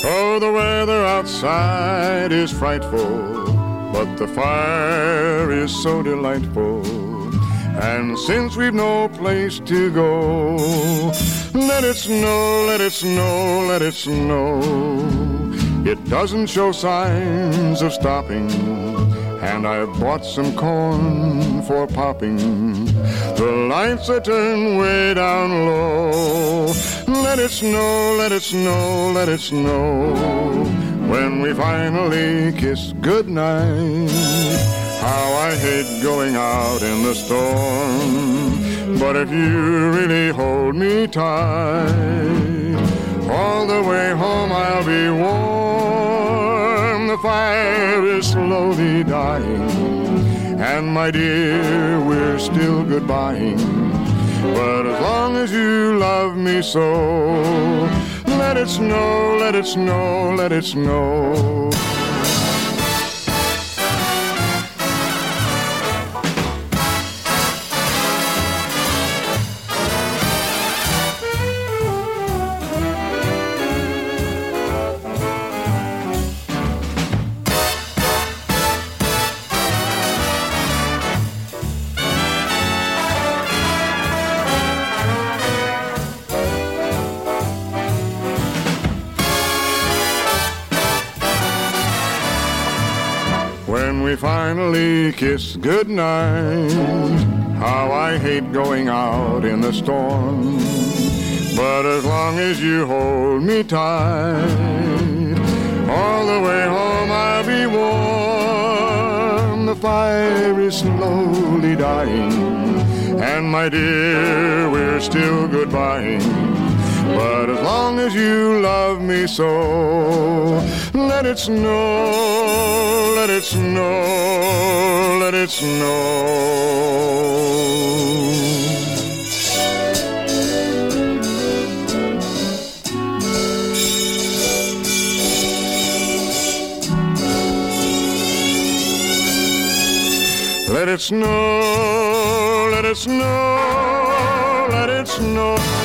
Oh, the weather outside is frightful, but the fire is so delightful. And since we've no place to go, let it snow, let it snow, let it snow. It doesn't show signs of stopping, and I've bought some corn for popping. The lights are turned way down low. Let it snow, let it snow, let it snow. When we finally kiss goodnight, how I hate going out in the storm. But if you really hold me tight, all the way home I'll be warm. The fire is slowly dying, and my dear, we're still goodbying. But as long as you love me so, let it snow, let it snow, let it snow. When we finally kiss goodnight, how I hate going out in the storm. But as long as you hold me tight, all the way home I'll be warm. The fire is slowly dying, and my dear, we're still goodbying. But as long as you love me so, let it snow, let it snow, let it snow. Let it snow, let it snow, let it snow.